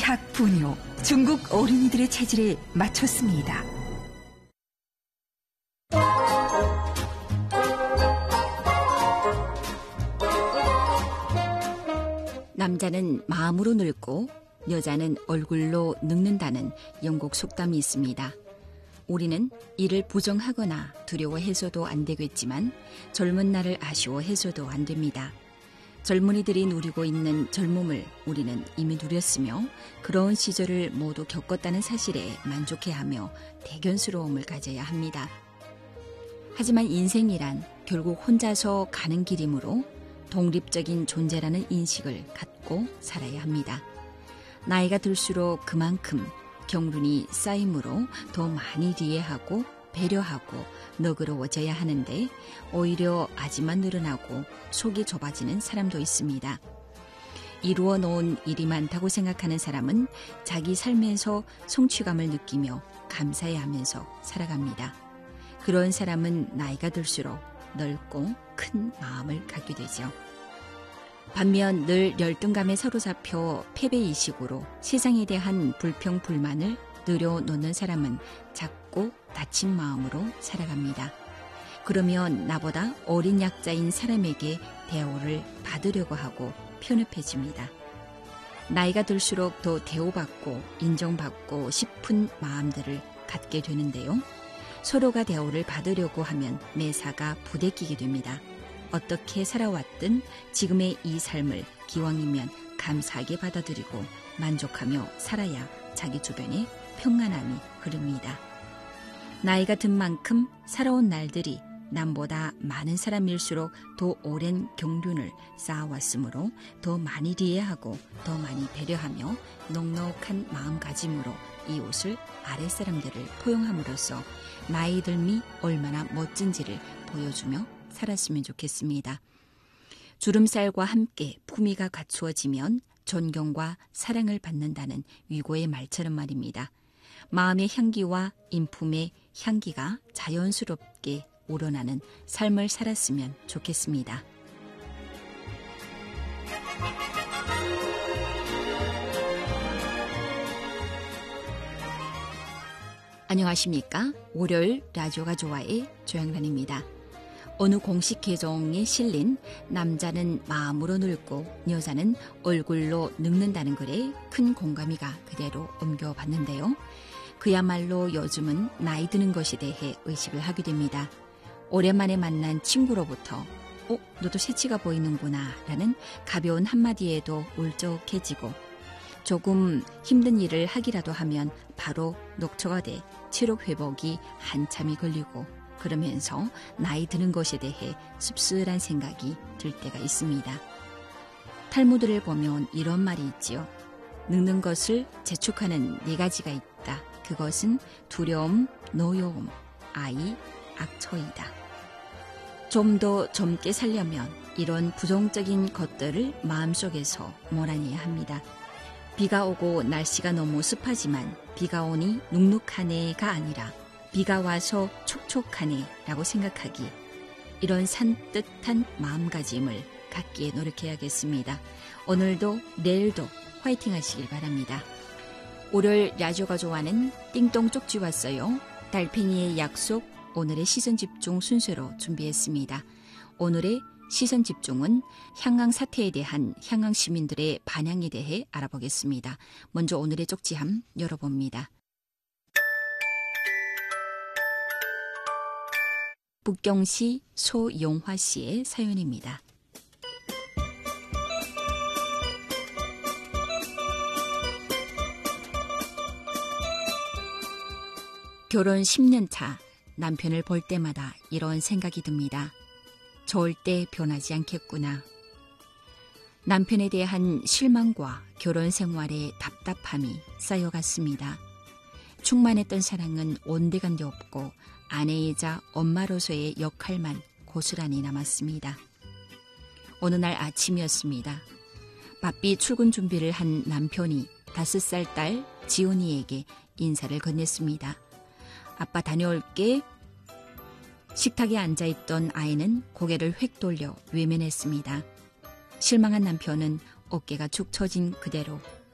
의학 분요, 중국 어린이들의 체질에 맞췄습니다. 남자는 마음으로 늙고 여자는 얼굴로 늙는다는 영국 속담이 있습니다. 우리는 이를 부정하거나 두려워해서도 안 되겠지만 젊은 날을 아쉬워해서도 안 됩니다. 젊은이들이 누리고 있는 젊음을 우리는 이미 누렸으며 그런 시절을 모두 겪었다는 사실에 만족해하며 대견스러움을 가져야 합니다. 하지만 인생이란 결국 혼자서 가는 길이므로 독립적인 존재라는 인식을 갖고 살아야 합니다. 나이가 들수록 그만큼 경륜이 쌓이므로 더 많이 이해하고 배려하고 너그러워져야 하는데 오히려 아지만 늘어나고 속이 좁아지는 사람도 있습니다. 이루어 놓은 일이 많다고 생각하는 사람은 자기 삶에서 성취감을 느끼며 감사해하면서 살아갑니다. 그런 사람은 나이가 들수록 넓고 큰 마음을 갖게 되죠. 반면 늘 열등감에 사로잡혀 패배의식으로 세상에 대한 불평, 불만을 늘여놓는 사람은 작고 다친 마음으로 살아갑니다. 그러면 나보다 어린 약자인 사람에게 대우를 받으려고 하고 편협해집니다. 나이가 들수록 더 대우받고 인정받고 싶은 마음들을 갖게 되는데요. 서로가 대우를 받으려고 하면 매사가 부대끼게 됩니다. 어떻게 살아왔든 지금의 이 삶을 기왕이면 감사하게 받아들이고 만족하며 살아야 자기 주변에 평안함이 흐릅니다. 나이가 든 만큼 살아온 날들이 남보다 많은 사람일수록 더 오랜 경륜을 쌓아왔으므로 더 많이 이해하고 더 많이 배려하며 넉넉한 마음가짐으로 이웃을 아랫사람들을 포용함으로써 나이 들미 얼마나 멋진지를 보여주며 살았으면 좋겠습니다. 주름살과 함께 품위가 갖추어지면 존경과 사랑을 받는다는 위고의 말처럼 말입니다. 마음의 향기와 인품의 향기가 자연스럽게 우러나는 삶을 살았으면 좋겠습니다. 안녕하십니까? 월요일 라디오가 좋아의 조양란입니다. 어느 공식 계정에 실린 남자는 마음으로 늙고 여자는 얼굴로 늙는다는 글에 큰 공감이가 그대로 옮겨봤는데요. 그야말로 요즘은 나이 드는 것에 대해 의식을 하게 됩니다. 오랜만에 만난 친구로부터 너도 새치가 보이는구나 라는 가벼운 한마디에도 울적해지고 조금 힘든 일을 하기라도 하면 바로 녹초가 돼 체력 회복이 한참이 걸리고 그러면서 나이 드는 것에 대해 씁쓸한 생각이 들 때가 있습니다. 탈무드를 보면 이런 말이 있지요. 늙는 것을 재촉하는 4가지가 있다. 그것은 두려움, 노여움, 아이, 악처이다. 좀 더 젊게 살려면 이런 부정적인 것들을 마음속에서 몰아내야 합니다. 비가 오고 날씨가 너무 습하지만 비가 오니 눅눅하네가 아니라 비가 와서 촉촉하네 라고 생각하기, 이런 산뜻한 마음가짐을 갖기에 노력해야겠습니다. 오늘도 내일도 화이팅 하시길 바랍니다. 월요일 라디오가 좋아하는 띵동 쪽지 왔어요. 달팽이의 약속, 오늘의 시선집중 순서로 준비했습니다. 오늘의 시선집중은 향강 사태에 대한 향강 시민들의 반향에 대해 알아보겠습니다. 먼저 오늘의 쪽지함 열어봅니다. 북경시 소용화 씨의 사연입니다. 결혼 10년 차 남편을 볼 때마다 이런 생각이 듭니다. 절대 변하지 않겠구나. 남편에 대한 실망과 결혼 생활의 답답함이 쌓여갔습니다. 충만했던 사랑은 온데간데 없고 아내이자 엄마로서의 역할만 고스란히 남았습니다. 어느 날 아침이었습니다. 바삐 출근 준비를 한 남편이 5살 딸 지훈이에게 인사를 건넸습니다. 아빠 다녀올게. 식탁에 앉아있던 아이는 고개를 획 돌려 외면했습니다. 실망한 남편은 어깨가 축 처진 그대로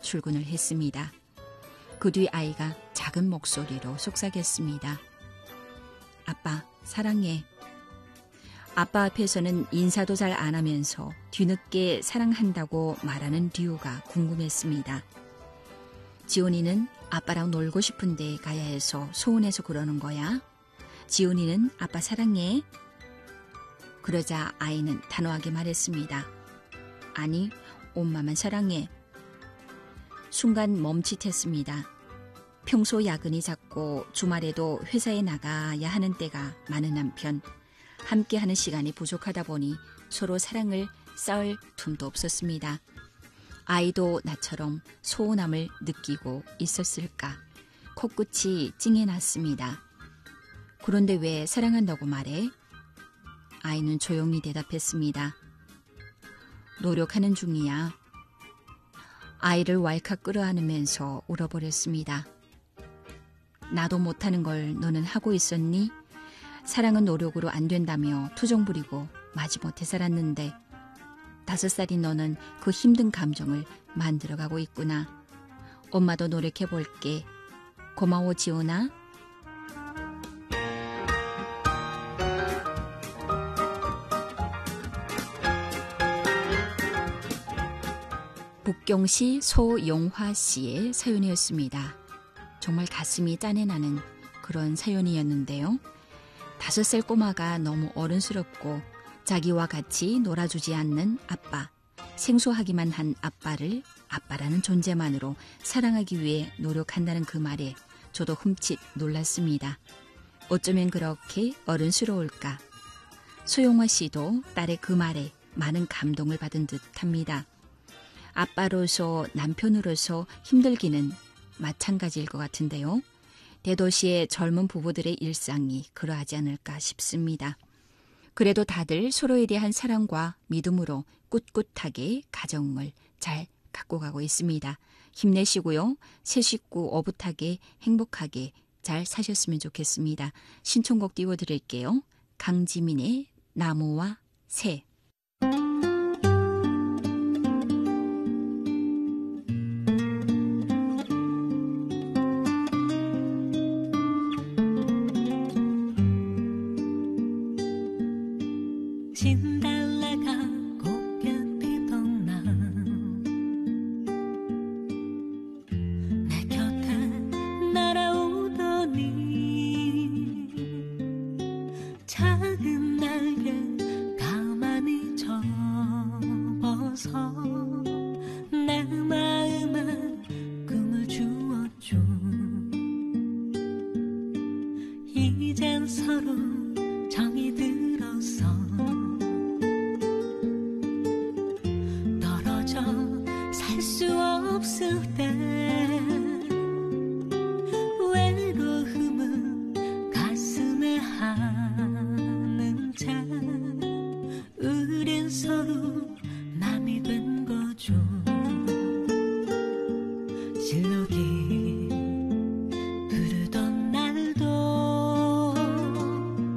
출근을 했습니다. 그 뒤 아이가 작은 목소리로 속삭였습니다. 아빠, 사랑해. 아빠 앞에서는 인사도 잘 안 하면서 뒤늦게 사랑한다고 말하는 이유가 궁금했습니다. 지훈이는 아빠랑 놀고 싶은데 가야 해서 소원해서 그러는 거야? 지훈이는 아빠 사랑해? 그러자 아이는 단호하게 말했습니다. 아니, 엄마만 사랑해. 순간 멈칫했습니다. 평소 야근이 잦고 주말에도 회사에 나가야 하는 때가 많은 한편 함께하는 시간이 부족하다 보니 서로 사랑을 쌓을 틈도 없었습니다. 아이도 나처럼 소원함을 느끼고 있었을까? 코끝이 찡해났습니다. 그런데 왜 사랑한다고 말해? 아이는 조용히 대답했습니다. 노력하는 중이야. 아이를 왈칵 끌어안으면서 울어버렸습니다. 나도 못하는 걸 너는 하고 있었니? 사랑은 노력으로 안 된다며 투정 부리고 마지못해 살았는데 5살인 너는 그 힘든 감정을 만들어가고 있구나. 엄마도 노력해볼게. 고마워 지훈아. 북경시 소용화 씨의 사연이었습니다. 정말 가슴이 짠해나는 그런 사연이었는데요. 5살 꼬마가 너무 어른스럽고 자기와 같이 놀아주지 않는 아빠, 생소하기만 한 아빠를 아빠라는 존재만으로 사랑하기 위해 노력한다는 그 말에 저도 흠칫 놀랐습니다. 어쩌면 그렇게 어른스러울까? 소용화 씨도 딸의 그 말에 많은 감동을 받은 듯합니다. 아빠로서 남편으로서 힘들기는 마찬가지일 것 같은데요. 대도시의 젊은 부부들의 일상이 그러하지 않을까 싶습니다. 그래도 다들 서로에 대한 사랑과 믿음으로 꿋꿋하게 가정을 잘 갖고 가고 있습니다. 힘내시고요. 새 식구 오붓하게 행복하게 잘 사셨으면 좋겠습니다. 신청곡 띄워드릴게요. 강지민의 나무와 새. 진달래가 곱게 피던 날 내 곁에 날아오더니 작은 날개 가만히 접어서 내 마음에 꿈을 주었죠. 이젠 서로 정이 들어서 살 수 없을 때 외로움은 가슴에 하는 채 우린 서로 남이 된 거죠. 실록이 부르던 날도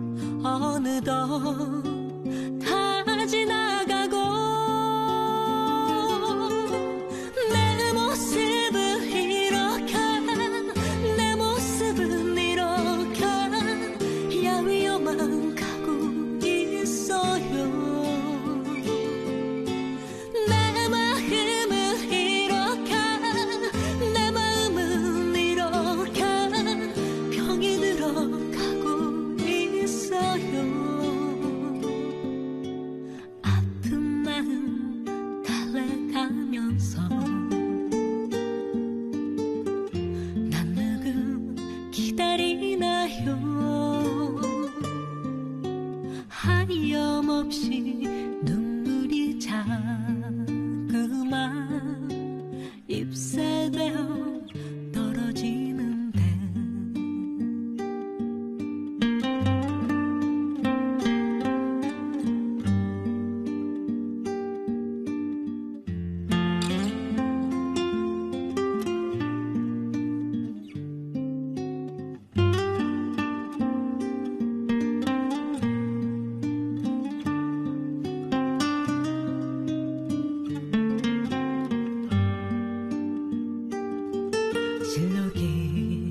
실록이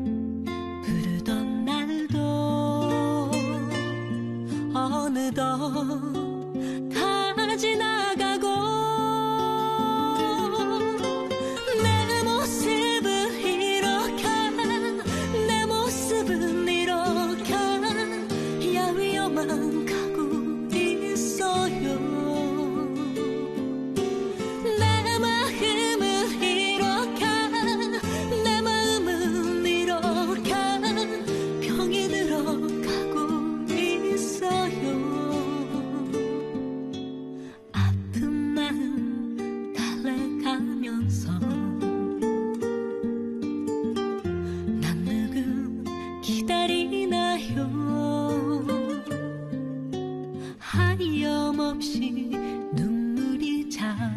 부르던 날도 어느덧 다 지나가고 내 모습은 이렇게 내 모습은 이렇게 야위어만 가고 있어요. 내 마음은 이렇게 내 마음은 이렇게 병이 들어가고 있어요. 아픈 마음 달래가면서 난 누구 기다리나요. 하염없이 눈물이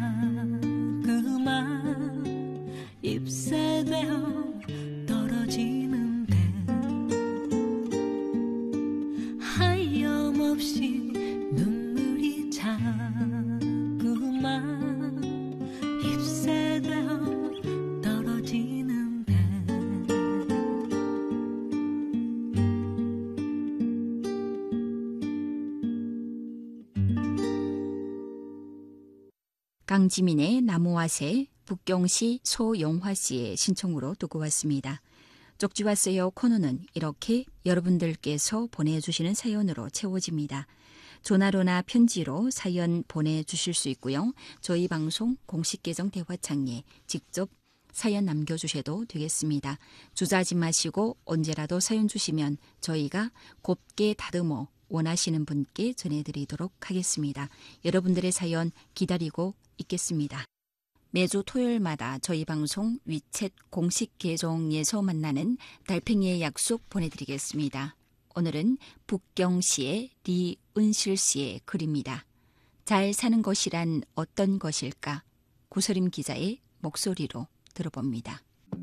자꾸만 잎새되어 떨어지는데 하염없이 눈물이 자꾸만 잎새되어 떨어지는데 강지민의 나무와 새, 북경시 소영화 씨의 신청으로 듣고 왔습니다. 쪽지 왔어요 코너는 이렇게 여러분들께서 보내주시는 사연으로 채워집니다. 전화로나 편지로 사연 보내주실 수 있고요. 저희 방송 공식 계정 대화창에 직접 사연 남겨주셔도 되겠습니다. 주저하지 마시고 언제라도 사연 주시면 저희가 곱게 다듬어 원하시는 분께 전해드리도록 하겠습니다. 여러분들의 사연 기다리고 있겠습니다. 매주 토요일마다 저희 방송 위챗 공식 계정에서 만나는 달팽이의 약속 보내드리겠습니다. 오늘은 북경시의 리은실 씨의 글입니다. 잘 사는 것이란 어떤 것일까? 구서림 기자의 목소리로 들어봅니다.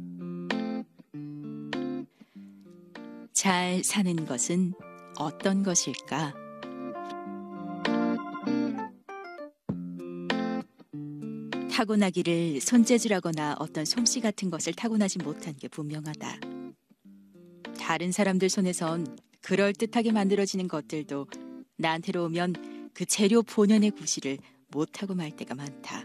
잘 사는 것은 어떤 것일까? 타고나기를 손재주라거나 어떤 솜씨 같은 것을 타고나지 못한 게 분명하다. 다른 사람들 손에선 그럴듯하게 만들어지는 것들도 나한테로 오면 그 재료 본연의 구실을 못하고 말 때가 많다.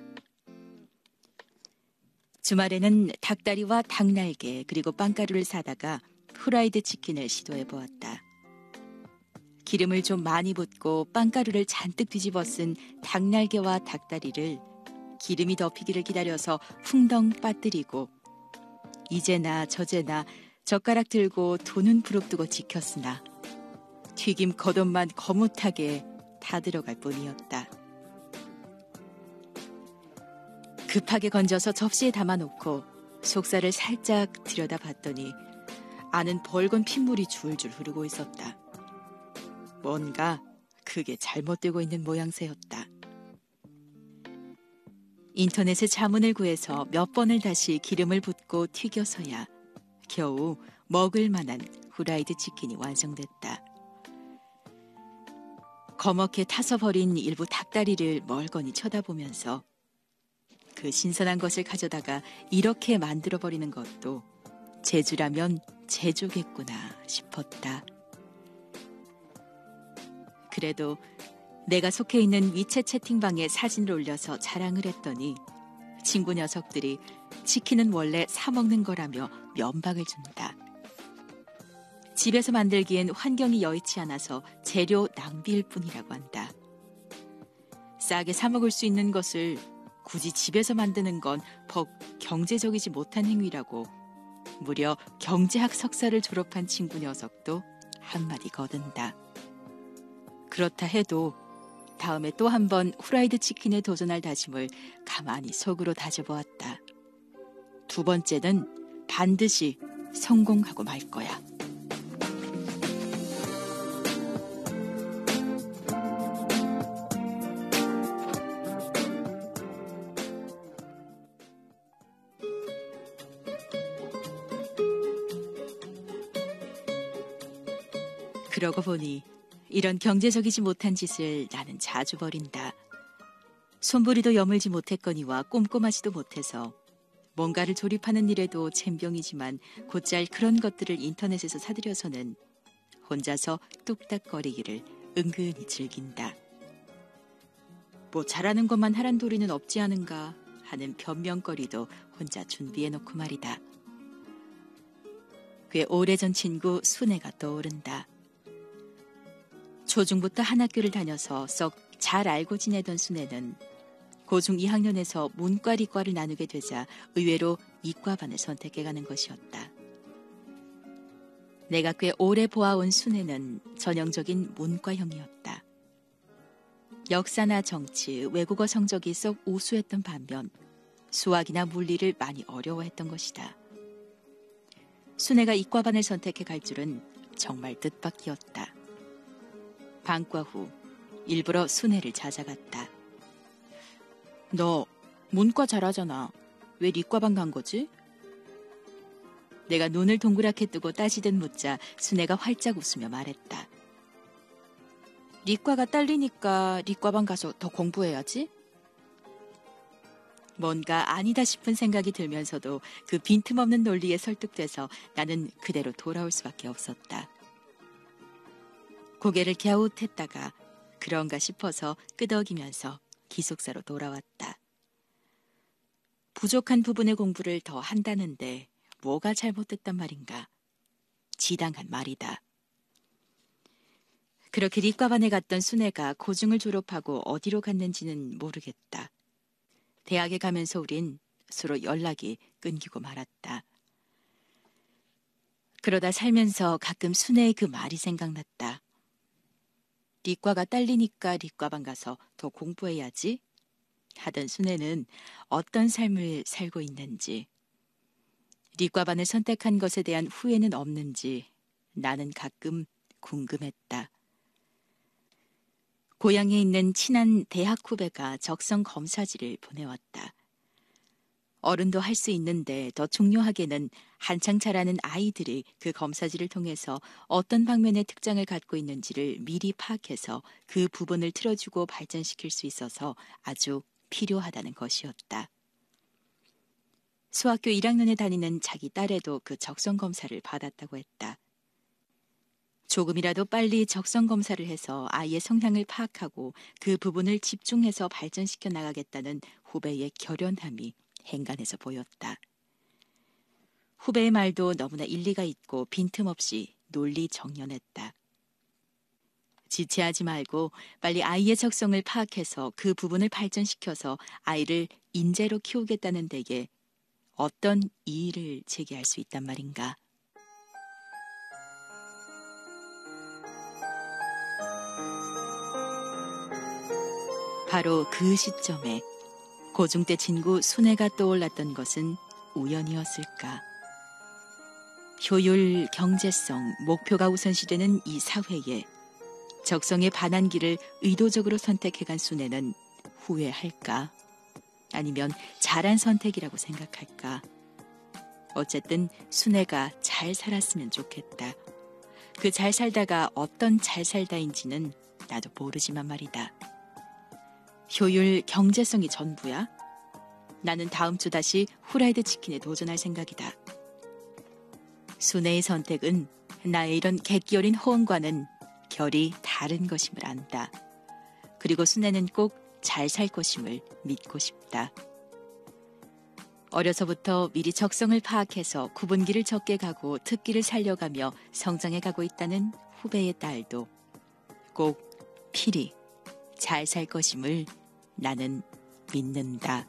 주말에는 닭다리와 닭날개 그리고 빵가루를 사다가 후라이드 치킨을 시도해보았다. 기름을 좀 많이 붓고 빵가루를 잔뜩 뒤집어 쓴 닭날개와 닭다리를 기름이 덮이기를 기다려서 풍덩 빠뜨리고 이제나 저제나 젓가락 들고 돈은 부릅뜨고 지켰으나 튀김 겉옷만 거뭇하게 다 들어갈 뿐이었다. 급하게 건져서 접시에 담아놓고 속살을 살짝 들여다봤더니 안은 벌건 핏물이 줄줄 흐르고 있었다. 뭔가 크게 잘못되고 있는 모양새였다. 인터넷에 자문을 구해서 몇 번을 다시 기름을 붓고 튀겨서야 겨우 먹을 만한 후라이드 치킨이 완성됐다. 거먹게 타서 버린 일부 닭다리를 멀거니 쳐다보면서 그 신선한 것을 가져다가 이렇게 만들어버리는 것도 재주라면 재주겠구나 싶었다. 그래도 내가 속해 있는 위챗 채팅방에 사진을 올려서 자랑을 했더니 친구 녀석들이 치킨은 원래 사 먹는 거라며 면박을 준다. 집에서 만들기엔 환경이 여의치 않아서 재료 낭비일 뿐이라고 한다. 싸게 사 먹을 수 있는 것을 굳이 집에서 만드는 건 벅 경제적이지 못한 행위라고 무려 경제학 석사를 졸업한 친구 녀석도 한마디 거둔다. 그렇다 해도 다음에 또 한 번 후라이드 치킨에 도전할 다짐을 가만히 속으로 다져보았다. 두 번째는 반드시 성공하고 말 거야. 그러고 보니 이런 경제적이지 못한 짓을 나는 자주 벌인다. 손부리도 여물지 못했거니와 꼼꼼하지도 못해서 뭔가를 조립하는 일에도 젬병이지만 곧잘 그런 것들을 인터넷에서 사들여서는 혼자서 뚝딱거리기를 은근히 즐긴다. 뭐 잘하는 것만 하란 도리는 없지 않은가 하는 변명거리도 혼자 준비해놓고 말이다. 꽤 오래전 친구 순애가 떠오른다. 초중부터 한 학교를 다녀서 썩 잘 알고 지내던 순애는 고중 2학년에서 문과理과를 나누게 되자 의외로 이과반을 선택해가는 것이었다. 내가 꽤 오래 보아온 순애는 전형적인 문과형이었다. 역사나 정치, 외국어 성적이 썩 우수했던 반면 수학이나 물리를 많이 어려워했던 것이다. 순애가 이과반을 선택해 갈 줄은 정말 뜻밖이었다. 방과 후 일부러 순애를 찾아갔다. 너 문과 잘하잖아. 왜理과반 간 거지? 내가 눈을 동그랗게 뜨고 따지듯 묻자 순애가 활짝 웃으며 말했다.理과가 딸리니까理과반 가서 더 공부해야지. 뭔가 아니다 싶은 생각이 들면서도 그 빈틈없는 논리에 설득돼서 나는 그대로 돌아올 수밖에 없었다. 고개를 갸웃했다가 그런가 싶어서 끄덕이면서 기숙사로 돌아왔다. 부족한 부분의 공부를 더 한다는데 뭐가 잘못됐단 말인가. 지당한 말이다. 그렇게理과반에 갔던 순애가 고중을 졸업하고 어디로 갔는지는 모르겠다. 대학에 가면서 우린 서로 연락이 끊기고 말았다. 그러다 살면서 가끔 순애의 그 말이 생각났다.理과가 딸리니까理과반 가서 더 공부해야지 하던 순애는 어떤 삶을 살고 있는지,理과반을 선택한 것에 대한 후회는 없는지 나는 가끔 궁금했다. 고향에 있는 친한 대학 후배가 적성 검사지를 보내왔다. 어른도 할 수 있는데 더 중요하게는 한창 자라는 아이들이 그 검사지를 통해서 어떤 방면의 특장을 갖고 있는지를 미리 파악해서 그 부분을 틀어주고 발전시킬 수 있어서 아주 필요하다는 것이었다. 수학교 1학년에 다니는 자기 딸애도 그 적성 검사를 받았다고 했다. 조금이라도 빨리 적성 검사를 해서 아이의 성향을 파악하고 그 부분을 집중해서 발전시켜 나가겠다는 후배의 결연함이 행간에서 보였다. 후배의 말도 너무나 일리가 있고 빈틈없이 논리정연했다. 지체하지 말고 빨리 아이의 적성을 파악해서 그 부분을 발전시켜서 아이를 인재로 키우겠다는 데에 어떤 이의를 제기할 수 있단 말인가. 바로 그 시점에 고중 때 친구 순애가 떠올랐던 것은 우연이었을까. 효율, 경제성, 목표가 우선시되는 이 사회에 적성에 반한 길을 의도적으로 선택해간 순애는 후회할까? 아니면 잘한 선택이라고 생각할까? 어쨌든 순애가 잘 살았으면 좋겠다. 그 잘 살다가 어떤 잘 살다인지는 나도 모르지만 말이다. 효율, 경제성이 전부야? 나는 다음 주 다시 후라이드 치킨에 도전할 생각이다. 순애의 선택은 나의 이런 객기 어린 호응과는 결이 다른 것임을 안다. 그리고 순애는 꼭 잘 살 것임을 믿고 싶다. 어려서부터 미리 적성을 파악해서 구분기를 적게 가고 특기를 살려가며 성장해가고 있다는 후배의 딸도 꼭 필히 잘 살 것임을 나는 믿는다.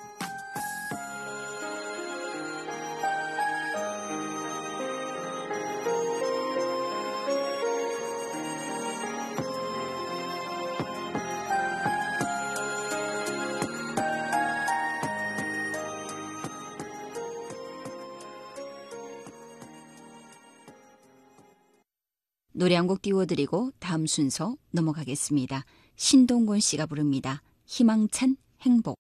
노래 한 곡 띄워드리고 다음 순서 넘어가겠습니다. 신동곤 씨가 부릅니다. 희망찬 행복.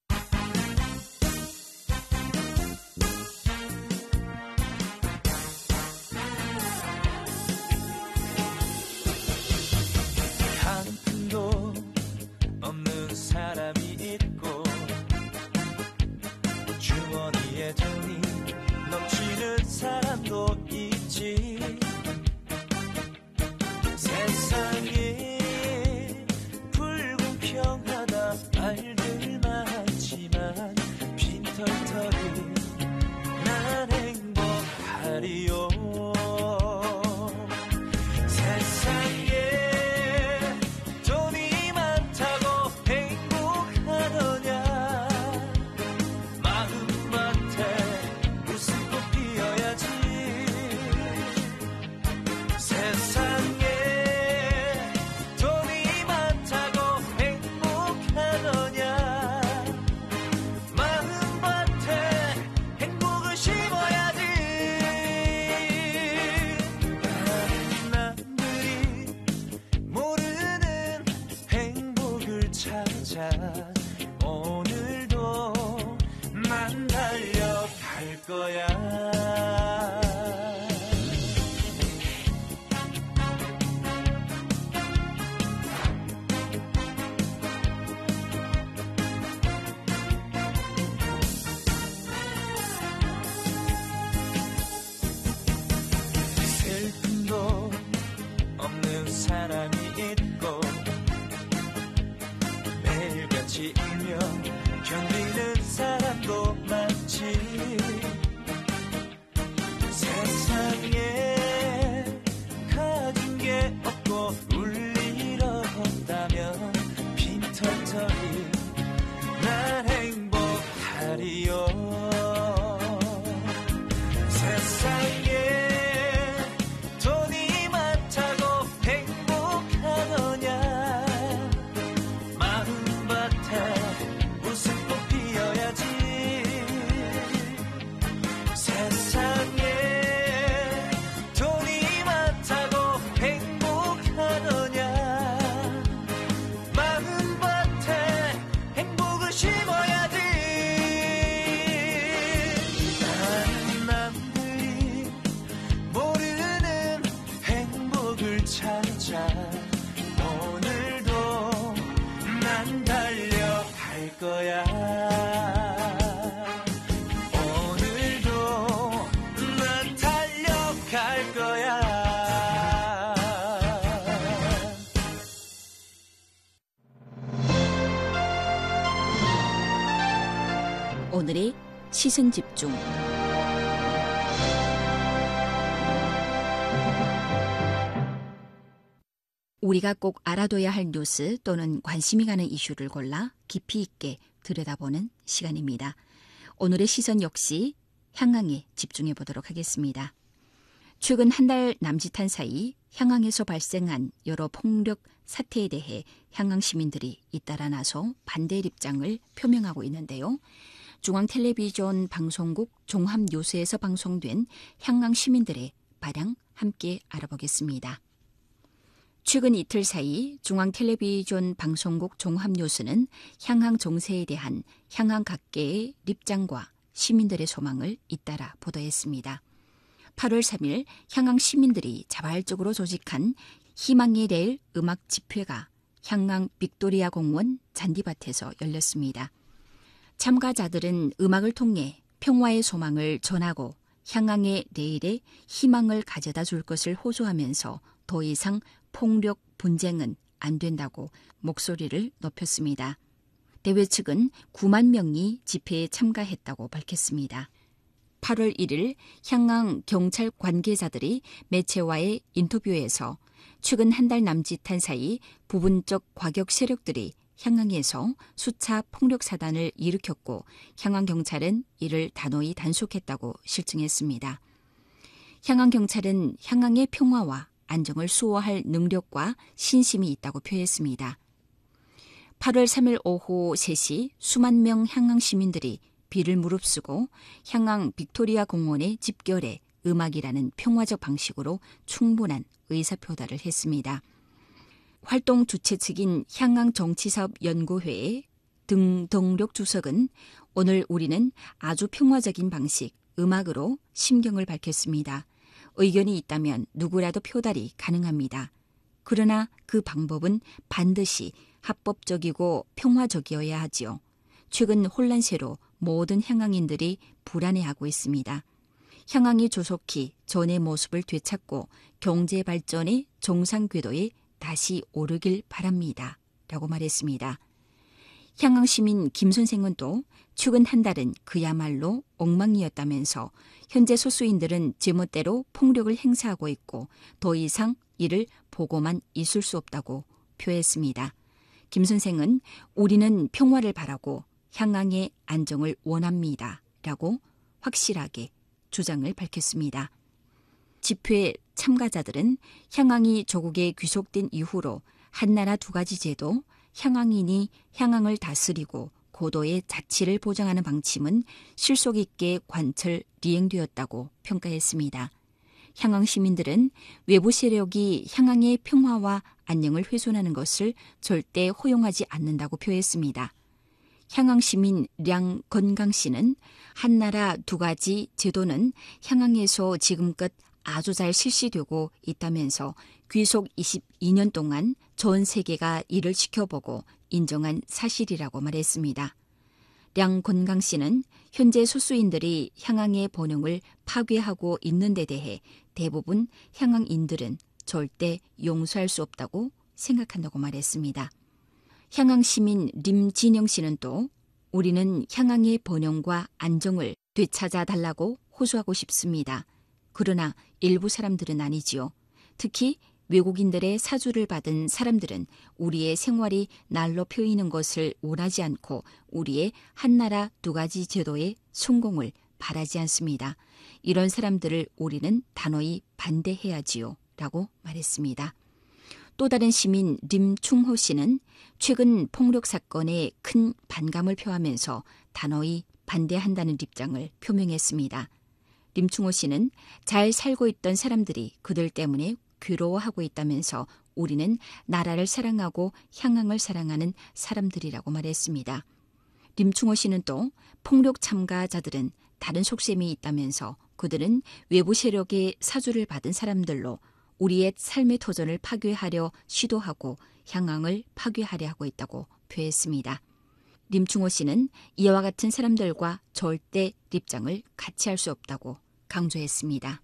한도 없는 사람이 있고 주머니에 슬픔도 없는 사람이 있고 매일같이 울며 견디는 사람도 많지. 세상에 가진 게 없고 울 일 없다면 빈털터리 난 행복하리요. 세상에 돈이 많다고 행복하느냐. 마음밭에 웃음꽃 피어야지. 세상에 돈이 많다고 행복하느냐. 마음밭에 행복을 심어야지. 많은 남들이 모르는 행복을 찾아 오늘도 난 달려갈 거야. 오늘도 난 달려갈 거야. 오늘의 시선 집중. 우리가 꼭 알아둬야 할 뉴스 또는 관심이 가는 이슈를 골라 깊이 있게 들여다보는 시간입니다. 오늘의 시선 역시 향항에 집중해 보도록 하겠습니다. 최근 한 달 남짓한 사이 향항에서 발생한 여러 폭력 사태에 대해 향항 시민들이 잇따라 나서 반대의 입장을 표명하고 있는데요. 중앙텔레비전 방송국 종합뉴스에서 방송된 향항 시민들의 발양 함께 알아보겠습니다. 최근 이틀 사이 중앙텔레비전 방송국 종합뉴스는 향항 정세에 대한 향항 각계의 입장과 시민들의 소망을 잇따라 보도했습니다. 8월 3일 향항 시민들이 자발적으로 조직한 희망의 레일 음악 집회가 향항 빅토리아 공원 잔디밭에서 열렸습니다. 참가자들은 음악을 통해 평화의 소망을 전하고 향항의 레일에 희망을 가져다 줄 것을 호소하면서 더 이상 폭력 분쟁은 안 된다고 목소리를 높였습니다. 대회 측은 9만 명이 집회에 참가했다고 밝혔습니다. 8월 1일 향항 경찰 관계자들이 매체와의 인터뷰에서 최근 한 달 남짓한 사이 부분적 과격 세력들이 향항에서 수차 폭력 사단을 일으켰고 향항 경찰은 이를 단호히 단속했다고 실증했습니다. 향항 경찰은 향항의 평화와 안정을 수호할 능력과 신심이 있다고 표했습니다. 8월 3일 오후 3시 수만 명 향항 시민들이 비를 무릅쓰고 향항 빅토리아 공원에 집결해 음악이라는 평화적 방식으로 충분한 의사표달을 했습니다. 활동 주최 측인 향항정치사업연구회의 등덕력 주석은 오늘 우리는 아주 평화적인 방식, 음악으로 심경을 밝혔습니다. 의견이 있다면 누구라도 표달이 가능합니다. 그러나 그 방법은 반드시 합법적이고 평화적이어야 하지요. 최근 혼란세로 모든 향항인들이 불안해하고 있습니다. 향항이 조속히 전의 모습을 되찾고 경제 발전의 정상 궤도에 다시 오르길 바랍니다. 라고 말했습니다. 향항 시민 김 선생은 또 최근 한 달은 그야말로 엉망이었다면서 현재 소수인들은 제멋대로 폭력을 행사하고 있고 더 이상 이를 보고만 있을 수 없다고 표했습니다. 김 선생은 우리는 평화를 바라고 향항의 안정을 원합니다. 라고 확실하게 주장을 밝혔습니다. 집회 참가자들은 향항이 조국에 귀속된 이후로 한나라 두 가지 제도, 향항인이 향항을 다스리고 고도의 자치를 보장하는 방침은 실속 있게 관철 리행되었다고 평가했습니다. 향항 시민들은 외부 세력이 향항의 평화와 안녕을 훼손하는 것을 절대 허용하지 않는다고 표했습니다. 향항시민 량건강 씨는 한나라 두 가지 제도는 향항에서 지금껏 아주 잘 실시되고 있다면서 귀속 22년 동안 전 세계가 이를 지켜보고 인정한 사실이라고 말했습니다. 량건강 씨는 현재 소수인들이 향항의 번영을 파괴하고 있는 데 대해 대부분 향항인들은 절대 용서할 수 없다고 생각한다고 말했습니다. 향항 시민 림진영 씨는 또 우리는 향항의 번영과 안정을 되찾아 달라고 호소하고 싶습니다. 그러나 일부 사람들은 아니지요. 특히 외국인들의 사주를 받은 사람들은 우리의 생활이 날로 펴이는 것을 원하지 않고 우리의 한나라 두 가지 제도의 성공을 바라지 않습니다. 이런 사람들을 우리는 단호히 반대해야지요. 라고 말했습니다. 또 다른 시민 림충호 씨는 최근 폭력 사건에 큰 반감을 표하면서 단호히 반대한다는 입장을 표명했습니다. 림충호 씨는 잘 살고 있던 사람들이 그들 때문에 괴로워하고 있다면서 우리는 나라를 사랑하고 향항을 사랑하는 사람들이라고 말했습니다. 림충호 씨는 또 폭력 참가자들은 다른 속셈이 있다면서 그들은 외부 세력의 사주를 받은 사람들로 우리의 삶의 터전을 파괴하려 시도하고 향항을 파괴하려 하고 있다고 표했습니다. 림충호 씨는 이와 같은 사람들과 절대 입장을 같이 할 수 없다고 강조했습니다.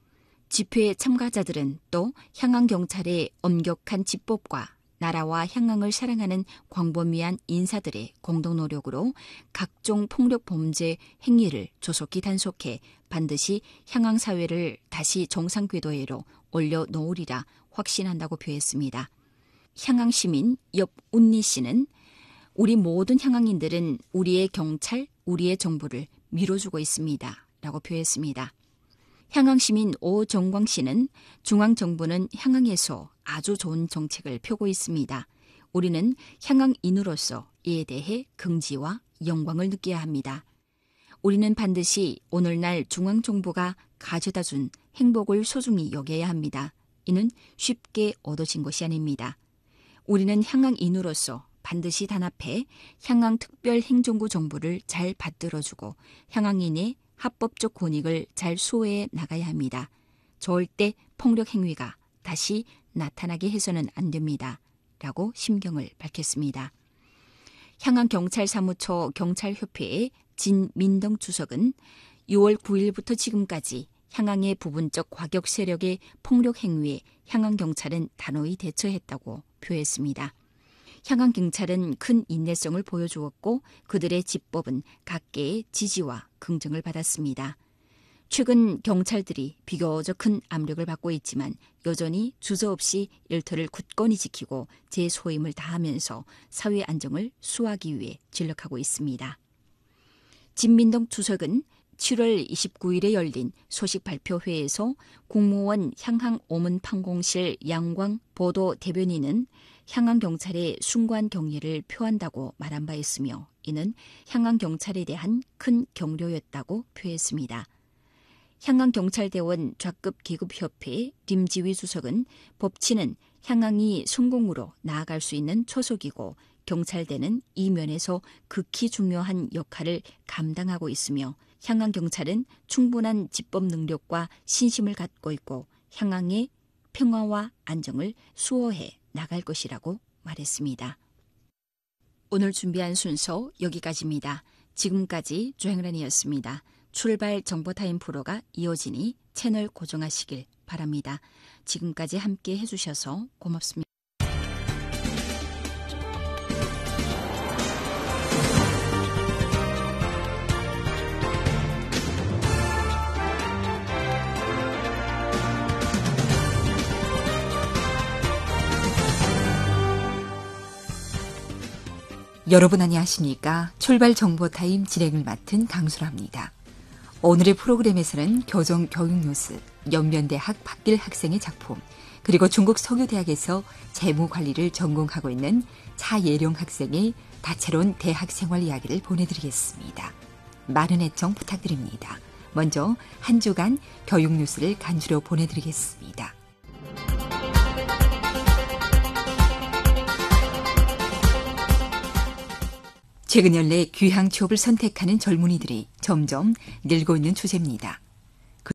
집회 참가자들은 또 향항경찰의 엄격한 집법과 나라와 향항을 사랑하는 광범위한 인사들의 공동 노력으로 각종 폭력 범죄 행위를 조속히 단속해 반드시 향항사회를 다시 정상 궤도에로 올려놓으리라 확신한다고 표했습니다. 향항시민 엽운니 씨는 우리 모든 향항인들은 우리의 경찰, 우리의 정부를 밀어주고 있습니다. 라고 표했습니다. 향항시민 오정광 씨는 중앙정부는 향항에서 아주 좋은 정책을 펴고 있습니다. 우리는 향항인으로서 이에 대해 긍지와 영광을 느껴야 합니다. 우리는 반드시 오늘날 중앙정부가 가져다준 행복을 소중히 여겨야 합니다. 이는 쉽게 얻어진 것이 아닙니다. 우리는 향항인으로서 반드시 단합해 향항특별행정구 정부를 잘 받들어주고 향항인의 합법적 권익을 잘 수호해 나가야 합니다. 절대 폭력 행위가 다시 나타나게 해서는 안 됩니다. 라고 심경을 밝혔습니다. 향항경찰사무처 경찰협회의 진민덕 주석은 6월 9일부터 지금까지 향항의 부분적 과격 세력의 폭력 행위에 향항경찰은 단호히 대처했다고 표했습니다. 향항경찰은 큰 인내성을 보여주었고 그들의 집법은 각계의 지지와 긍정을 받았습니다. 최근 경찰들이 비교적 큰 압력을 받고 있지만 여전히 주저없이 일터를 굳건히 지키고 제 소임을 다하면서 사회 안정을 수호하기 위해 전력하고 있습니다. 진민덕 주석은 7월 29일에 열린 소식 발표회에서 국무원 향항오문판공실 양광 보도 대변인은 향항경찰의 숭고한 경의를 표한다고 말한 바 있으며 이는 향항경찰에 대한 큰 격려였다고 표했습니다. 향항경찰대원 좌급계급협회 림지휘 주석은 법치는 향항이 성공으로 나아갈 수 있는 초석이고 경찰대는 이 면에서 극히 중요한 역할을 감당하고 있으며 향항경찰은 충분한 집법 능력과 신심을 갖고 있고 향항의 평화와 안정을 수호해 나갈 것이라고 말했습니다. 오늘 준비한 순서 여기까지입니다. 지금까지 조행란이었습니다. 출발 정보타임 프로가 이어지니 채널 고정하시길 바랍니다. 지금까지 함께 해주셔서 고맙습니다. 여러분 안녕하십니까? 출발 정보타임 진행을 맡은 강수라입니다. 오늘의 프로그램에서는 교정 교육 뉴스, 연면대학 박길 학생의 작품, 그리고 중국 석유대학에서 재무관리를 전공하고 있는 차예룡 학생의 다채로운 대학생활 이야기를 보내드리겠습니다. 많은 애청 부탁드립니다. 먼저 한 주간 교육 뉴스를 간주로 보내드리겠습니다. 최근 연래 귀향 취업을 선택하는 젊은이들이 점점 늘고 있는 추세입니다.